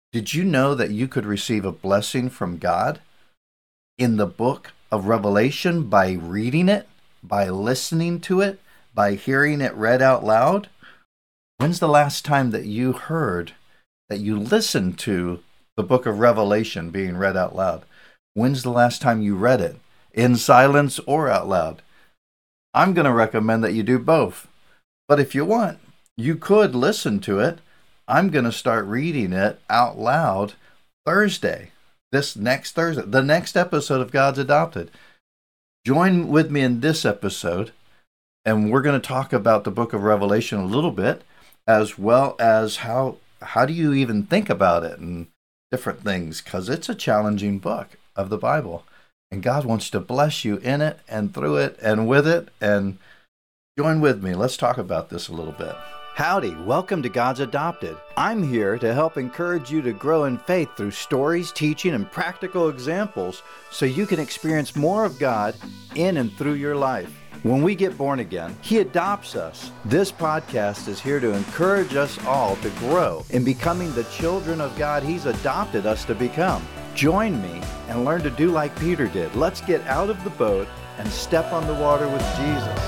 Did you know that you could receive a blessing from God in the book of Revelation by reading it, by listening to it, by hearing it read out loud? When's the last time that you heard, that you listened to the book of Revelation being read out loud? When's the last time you read it, in silence or out loud? I'm going to recommend that you do both. But if you want, you could listen to it. I'm going to start reading it out loud Thursday, this next Thursday, the next episode of God's Adopted. Join with me in this episode, and we're going to talk about the book of Revelation a little bit, as well as how do you even think about it and different things, because it's a challenging book of the Bible. And God wants to bless you in it and through it and with it. And join with me. Let's talk about this a little bit. Howdy, welcome to God's Adopted. I'm here to help encourage you to grow in faith through stories, teaching, and practical examples so you can experience more of God in and through your life. When we get born again, He adopts us. This podcast is here to encourage us all to grow in becoming the children of God He's adopted us to become. Join me and learn to do like Peter did. Let's get out of the boat and step on the water with Jesus.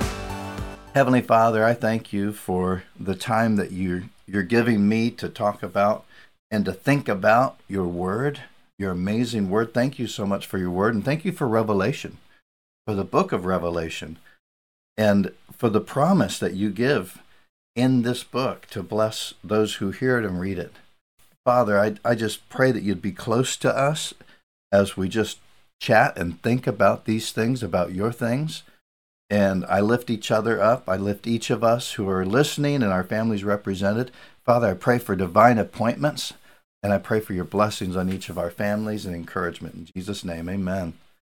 Heavenly Father, I thank you for the time that you're giving me to talk about and to think about your word, your amazing word. Thank you so much for your word, and thank you for Revelation, for the book of Revelation, and for the promise that you give in this book to bless those who hear it and read it. Father, I just pray that you'd be close to us as we just chat and think about these things, about your things. And I lift each other up. I lift each of us who are listening and our families represented. Father, I pray for divine appointments, and I pray for your blessings on each of our families and encouragement. In Jesus' name, amen.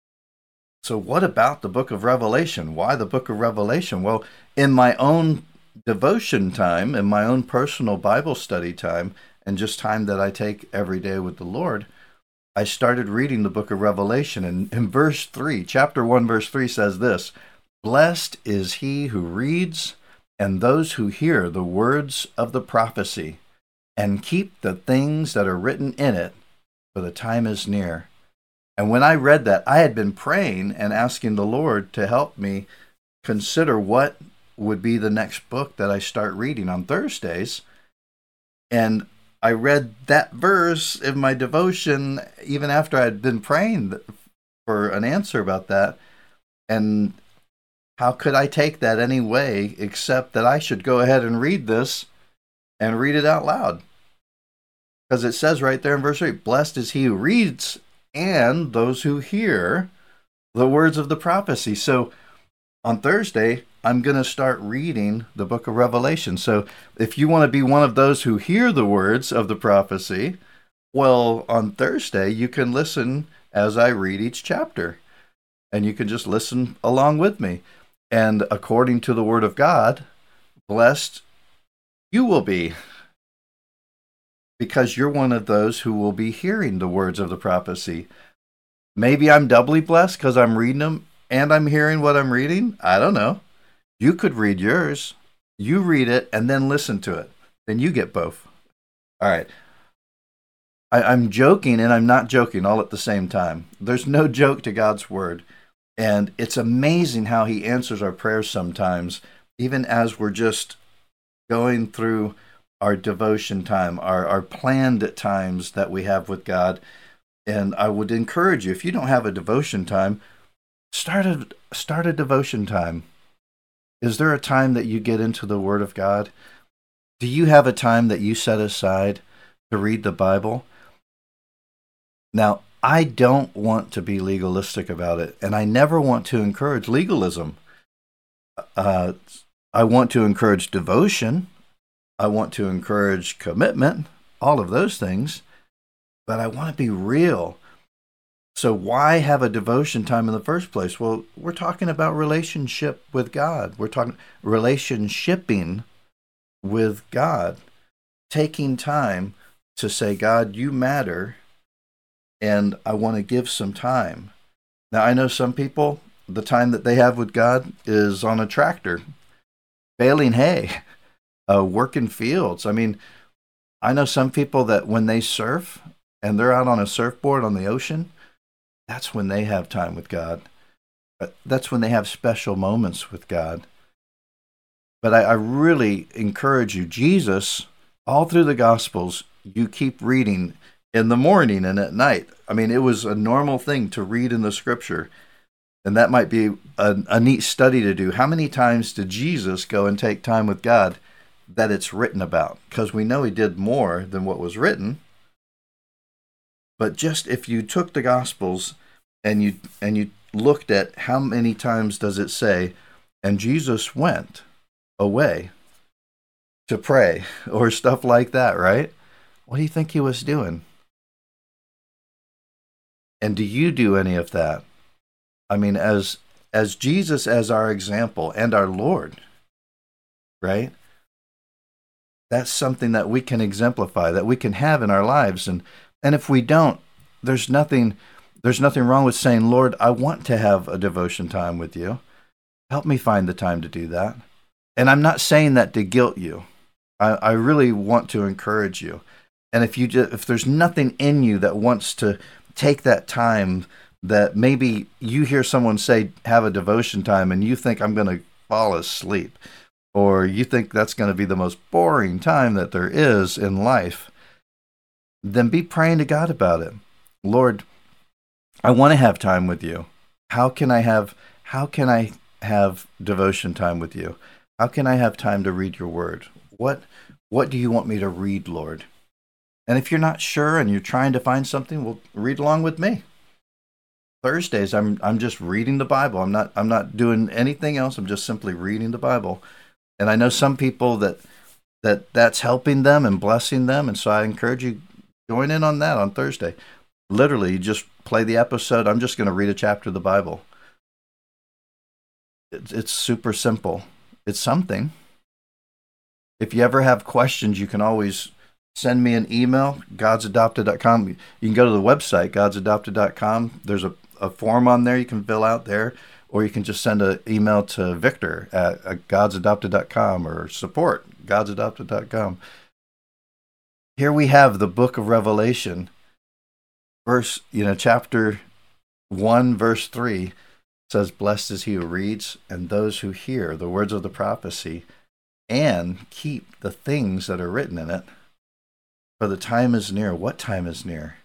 So what about the book of Revelation? Why the book of Revelation? Well, in my own devotion time, in my own personal Bible study time, and just time that I take every day with the Lord, I started reading the book of Revelation. And in verse 3, chapter 1, verse 3 says this: "Blessed is he who reads and those who hear the words of the prophecy and keep the things that are written in it, for the time is near." And when I read that, I had been praying and asking the Lord to help me consider what would be the next book that I start reading on Thursdays. And I read that verse in my devotion even after I'd been praying for an answer about that. And how could I take that any way except that I should go ahead and read this and read it out loud? Because it says right there in verse 8, "Blessed is he who reads and those who hear the words of the prophecy." So on Thursday, I'm going to start reading the book of Revelation. So if you want to be one of those who hear the words of the prophecy, well, on Thursday, you can listen as I read each chapter. And you can just listen along with me. And according to the word of God, blessed you will be, because you're one of those who will be hearing the words of the prophecy. Maybe I'm doubly blessed because I'm reading them and I'm hearing what I'm reading. I don't know. You could read yours. You read it and then listen to it. Then you get both. All right. I'm joking and I'm not joking all at the same time. There's no joke to God's word. And it's amazing how he answers our prayers sometimes, even as we're just going through our devotion time, our planned times that we have with God. And I would encourage you, if you don't have a devotion time, start a devotion time. Is there a time that you get into the Word of God? Do you have a time that you set aside to read the Bible? Now, I don't want to be legalistic about it, and I never want to encourage legalism. I want to encourage devotion. I want to encourage commitment, all of those things, but I want to be real. So why have a devotion time in the first place? Well, we're talking about relationship with God. We're talking relationshiping with God, taking time to say, God, you matter, and I want to give some time. Now, I know some people, the time that they have with God is on a tractor, baling hay, working fields. I mean, I know some people that when they surf and they're out on a surfboard on the ocean, that's when they have time with God. That's when they have special moments with God. But I really encourage you, Jesus, all through the Gospels, you keep reading in the morning and at night. I mean, it was a normal thing to read in the scripture. And that might be a neat study to do. How many times did Jesus go and take time with God that it's written about? Because we know he did more than what was written. But just if you took the Gospels and you looked at how many times does it say, and Jesus went away to pray, or stuff like that, right? What do you think he was doing? And do you do any of that? I mean, as Jesus as our example and our Lord, right? That's something that we can exemplify, that we can have in our lives. And if we don't, there's nothing wrong with saying, Lord, I want to have a devotion time with you. Help me find the time to do that. And I'm not saying that to guilt you. I really want to encourage you. And if there's nothing in you that wants to take that time, that maybe you hear someone say, have a devotion time, and you think I'm going to fall asleep, or you think that's going to be the most boring time that there is in life, then be praying to God about it. Lord, I want to have time with you. How can I have devotion time with you? How can I have time to read your word? What do you want me to read, Lord? And if you're not sure and you're trying to find something, well, read along with me. Thursdays, I'm just reading the Bible. I'm not doing anything else. I'm just simply reading the Bible. And I know some people that's helping them and blessing them, and so I encourage you, join in on that on Thursday. Literally, you just play the episode. I'm just going to read a chapter of the Bible. It's super simple. It's something. If you ever have questions, you can always send me an email, godsadopted.com. You can go to the website, godsadopted.com. There's a form on there you can fill out there, or you can just send an email to Victor at godsadopted.com or support godsadopted.com. Here we have the book of Revelation, chapter 1, verse 3 says, blessed is he who reads and those who hear the words of the prophecy and keep the things that are written in it, for the time is near. What time is near?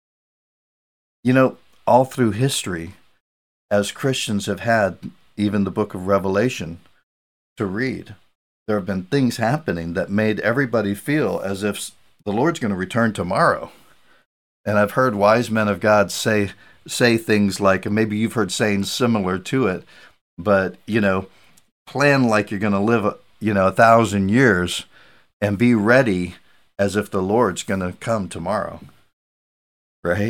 All through history, as Christians have had even the book of Revelation to read, there have been things happening that made everybody feel as if the Lord's going to return tomorrow. And I've heard wise men of God say things like, and maybe you've heard sayings similar to it, but, plan like you're going to live, 1,000 years and be ready as if the Lord's going to come tomorrow, right?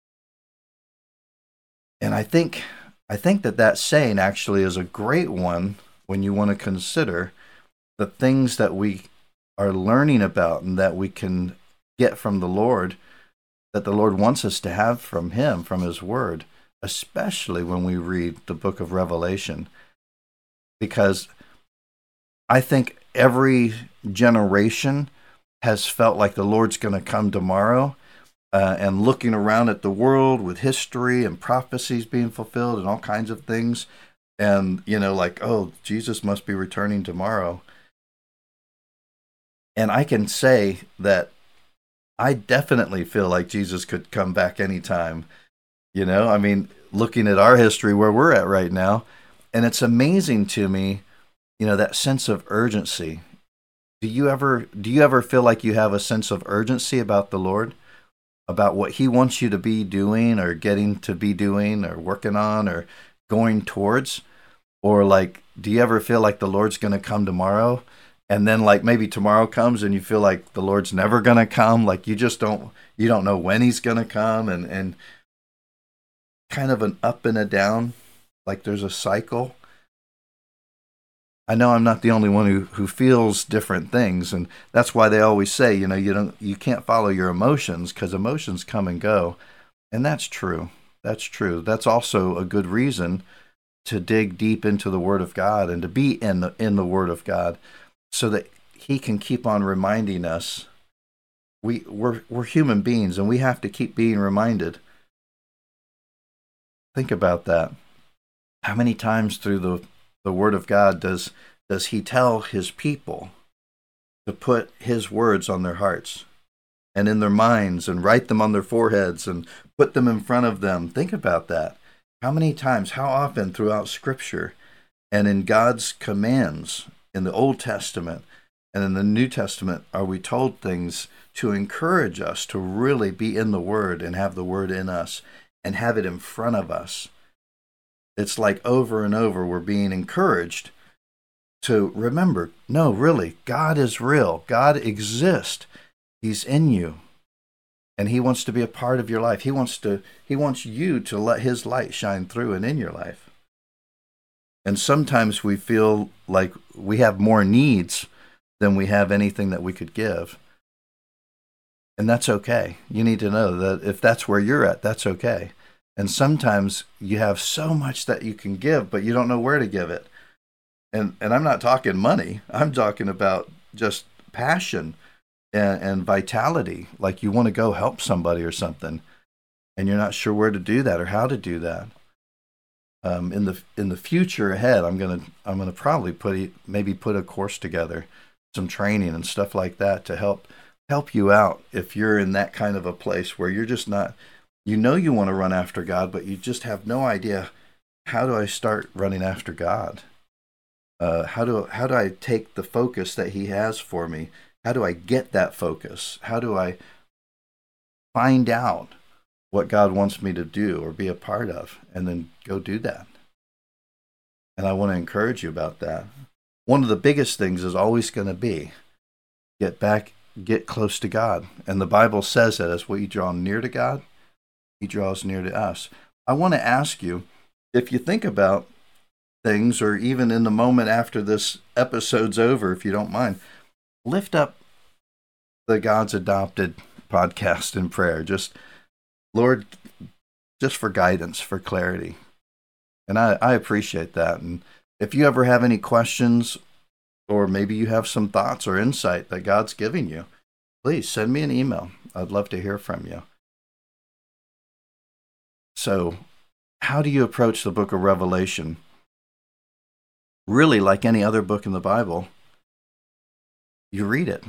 And I think that saying actually is a great one when you want to consider the things that we are learning about and that we can get from the Lord, that the Lord wants us to have from him, from his word, especially when we read the book of Revelation. Because I think every generation has felt like the Lord's going to come tomorrow, and looking around at the world with history and prophecies being fulfilled and all kinds of things, and, oh, Jesus must be returning tomorrow. And I can say that I definitely feel like Jesus could come back anytime. Looking at our history where we're at right now, and it's amazing to me, that sense of urgency. Do you ever feel like you have a sense of urgency about the Lord, about what he wants you to be doing or getting to be doing or working on or going towards? Or do you ever feel like the Lord's going to come tomorrow? And then maybe tomorrow comes and you feel like the Lord's never going to come. You don't know when he's going to come, and kind of an up and a down, there's a cycle. I know I'm not the only one who feels different things, and that's why they always say, you can't follow your emotions, because emotions come and go. And that's true. That's true. That's also a good reason to dig deep into the Word of God and to be in the Word of God, so that he can keep on reminding us we're human beings, and we have to keep being reminded. Think about that. How many times through the Word of God does He tell His people to put His words on their hearts and in their minds and write them on their foreheads and put them in front of them? Think about that. How many times, how often throughout Scripture and in God's commands in the Old Testament and in the New Testament are we told things to encourage us to really be in the Word and have the Word in us and have it in front of us? It's like over and over we're being encouraged to remember, no, really, God is real. God exists. He's in you. And He wants to be a part of your life. He wants you to let His light shine through and in your life. And sometimes we feel like we have more needs than we have anything that we could give. And that's okay. You need to know that if that's where you're at, that's okay. And sometimes you have so much that you can give, but you don't know where to give it. And I'm not talking money. I'm talking about just passion and vitality. Like you want to go help somebody or something, and you're not sure where to do that or how to do that. In the future ahead, I'm gonna probably put a course together, some training and stuff like that to help you out if you're in that kind of a place where you're just not, you want to run after God, but you just have no idea, how do I start running after God? How do I take the focus that He has for me? How do I get that focus? How do I find out what God wants me to do or be a part of, and then go do that? And I want to encourage you about that. One of the biggest things is always going to be get close to God. And the Bible says that as we draw near to God, He draws near to us. I want to ask you, if you think about things, or even in the moment after this episode's over, if you don't mind, lift up the God's Adopted podcast in prayer. Just, Lord, just for guidance, for clarity. And I appreciate that. And if you ever have any questions, or maybe you have some thoughts or insight that God's giving you, please send me an email. I'd love to hear from you. So, how do you approach the book of Revelation? Really, like any other book in the Bible, you read it.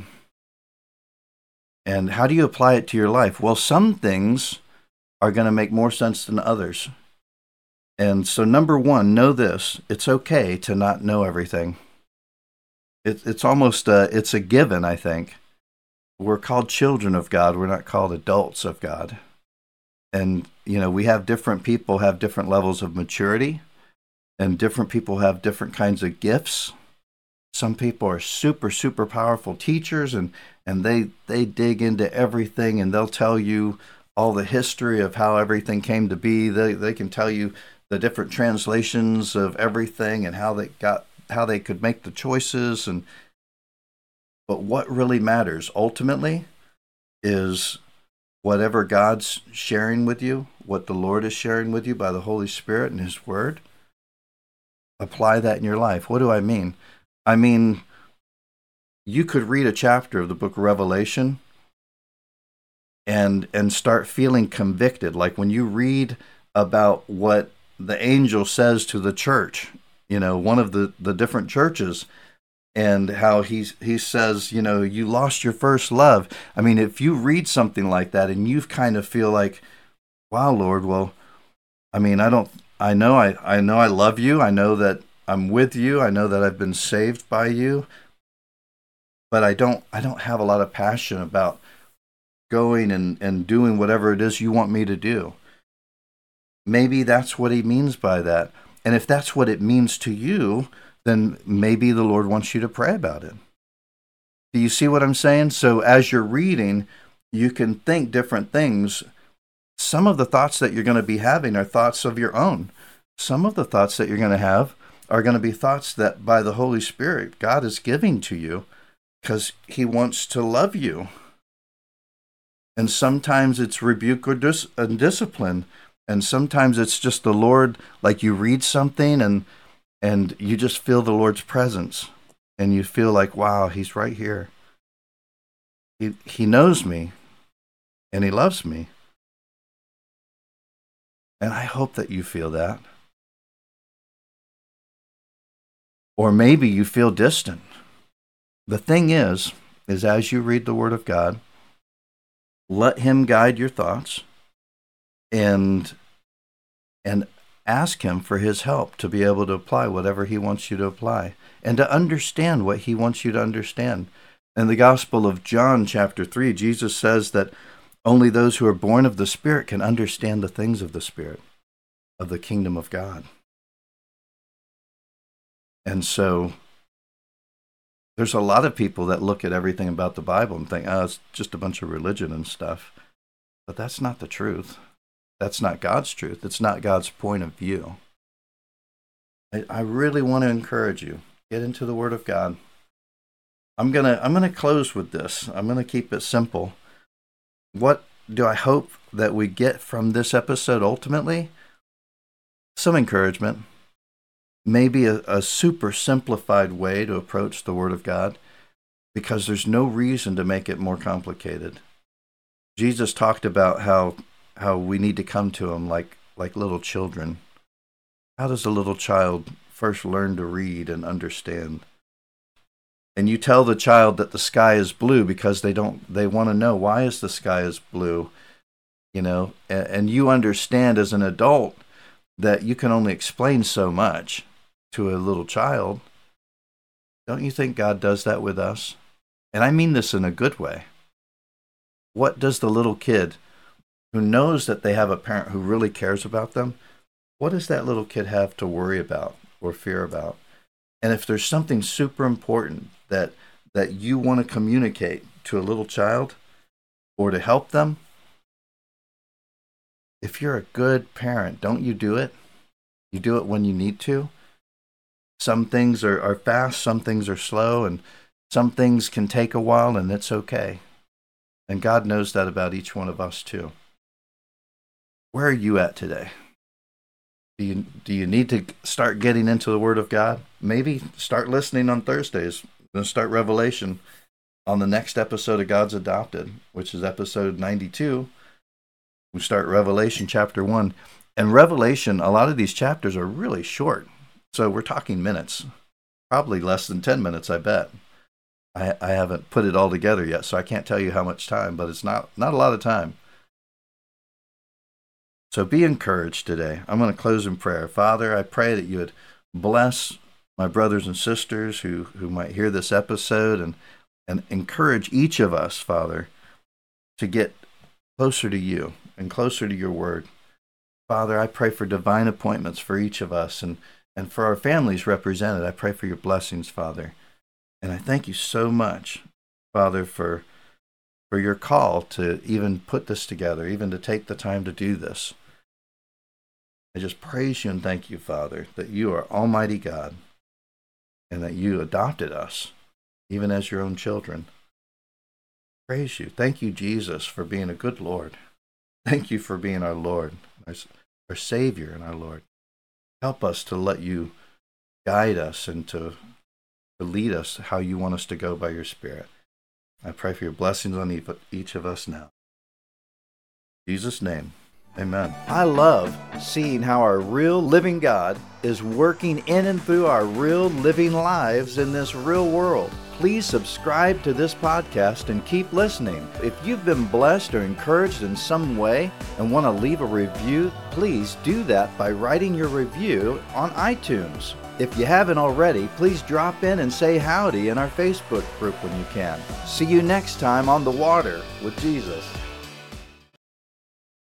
And how do you apply it to your life? Well, some things are going to make more sense than others. And so, number one, know this: it's okay to not know everything. It's almost it's a given, I think. We're called children of God. We're not called adults of God. And, we have different people have different levels of maturity, and different people have different kinds of gifts. Some people are super, super powerful teachers, and they dig into everything, and they'll tell you all the history of how everything came to be. They can tell you the different translations of everything and how they could make the choices. But what really matters ultimately is whatever God's sharing with you, what the Lord is sharing with you by the Holy Spirit and His Word. Apply that in your life. What do I mean? I mean, you could read a chapter of the book of Revelation and start feeling convicted. Like when you read about what the angel says to the church, one of the different churches, and how he says, you lost your first love. I mean, if you read something like that and you kind of feel like, wow, Lord, well, I mean, I know I love you. I know that I'm with you. I know that I've been saved by you. But I don't have a lot of passion about going and doing whatever it is you want me to do. Maybe that's what He means by that. And if that's what it means to you, then maybe the Lord wants you to pray about it. Do you see what I'm saying? So as you're reading, you can think different things. Some of the thoughts that you're going to be having are thoughts of your own. Some of the thoughts that you're going to have are going to be thoughts that by the Holy Spirit God is giving to you because He wants to love you. And sometimes it's rebuke or discipline. And sometimes it's just the Lord, like you read something and you just feel the Lord's presence. And you feel like, wow, He's right here. He knows me, and he loves me. And I hope that you feel that. Or maybe you feel distant. The thing is as you read the Word of God, let him guide your thoughts and ask him for his help to be able to apply whatever he wants you to apply and to understand what he wants you to understand. In the Gospel of John, chapter 3, Jesus says that only those who are born of the Spirit can understand the things of the Spirit, of the kingdom of God. And so there's a lot of people that look at everything about the Bible and think, oh, it's just a bunch of religion and stuff. But that's not the truth. That's not God's truth. It's not God's point of view. I really want to encourage you. Get into the Word of God. I'm gonna close with this. I'm gonna keep it simple. What do I hope that we get from this episode ultimately? Some encouragement. Maybe a super simplified way to approach the Word of God, because there's no reason to make it more complicated. Jesus talked about how we need to come to him like little children. How does a little child first learn to read and understand? And you tell the child that the sky is blue because they want to know, why is the sky is blue? And you understand as an adult that you can only explain so much to a little child. Don't you think God does that with us? And I mean this in a good way. What does the little kid who knows that they have a parent who really cares about them, what does that little kid have to worry about or fear about? And if there's something super important that you want to communicate to a little child or to help them, if you're a good parent, don't you do it? You do it when you need to. Some things are fast, some things are slow, and some things can take a while, and it's okay. And God knows that about each one of us too. Where are you at today? Do you need to start getting into the Word of God? Maybe start listening on Thursdays. We're going to start Revelation on the next episode of God's Adopted, which is episode 92. We start Revelation chapter 1. And Revelation, a lot of these chapters are really short. So we're talking minutes, probably less than 10 minutes, I bet. I haven't put it all together yet, so I can't tell you how much time, but it's not a lot of time. So be encouraged today. I'm going to close in prayer. Father, I pray that you would bless my brothers and sisters who might hear this episode and encourage each of us, Father, to get closer to you and closer to your word. Father, I pray for divine appointments for each of us and for our families represented. I pray for your blessings, Father. And I thank you so much, Father, for your call to even put this together, even to take the time to do this. I just praise you and thank you, Father, that you are Almighty God and that you adopted us, even as your own children. Praise you. Thank you, Jesus, for being a good Lord. Thank you for being our Lord, our Savior and our Lord. Help us to let you guide us and to lead us how you want us to go by your Spirit. I pray for your blessings on each of us now. In Jesus' name, amen. I love seeing how our real living God is working in and through our real living lives in this real world. Please subscribe to this podcast and keep listening. If you've been blessed or encouraged in some way and want to leave a review, please do that by writing your review on iTunes. If you haven't already, please drop in and say howdy in our Facebook group when you can. See you next time on The Water with Jesus.